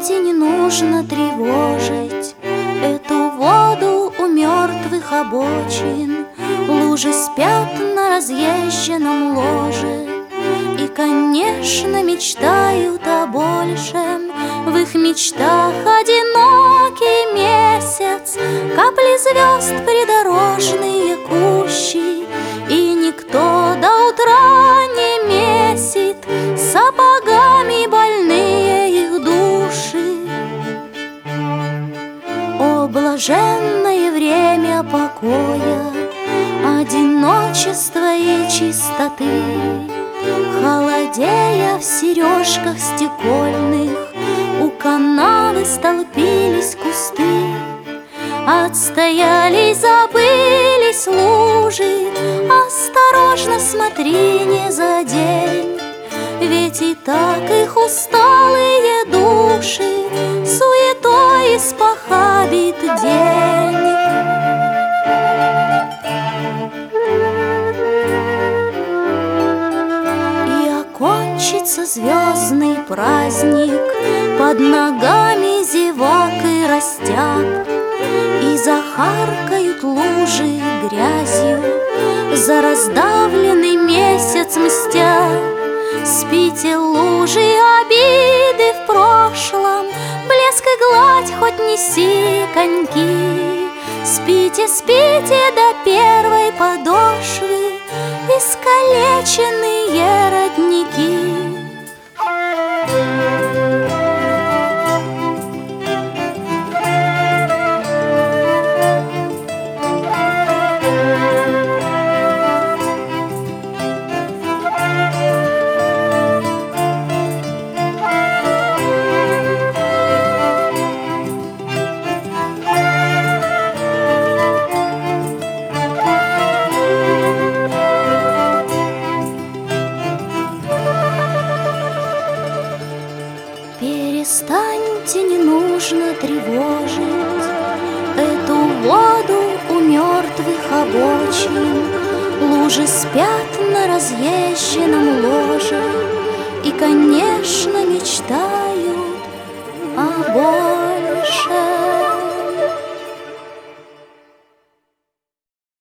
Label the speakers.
Speaker 1: Перестаньте, не нужно тревожить эту воду у мертвых обочин. Лужи спят на разъезженном ложе и, конечно, мечтают о большем. В их мечтах одинокий месяц, капли звезд придорожные кущи, и никто до утра не месит сапогами больные их души. О, блаженное время покоя, одиночества и чистоты! Холодея в сережках стекольных, у канавы столпились кусты. Отстоялись, забылись лужи, осторожно смотри, не задень, ведь и так их усталые души суетой испохабит день. Кончится звездный праздник, под ногами зевак и растяп, и захаркают лужи грязью, за раздавленный месяц мстя. Спите, лужи, обиды в прошлом, блеск и гладь хоть неси коньки. Спите, спите до первой подошвы, искалеченные родники. Перестаньте, не нужно тревожить эту воду у мертвых обочин. Лужи спят на разъезженном ложе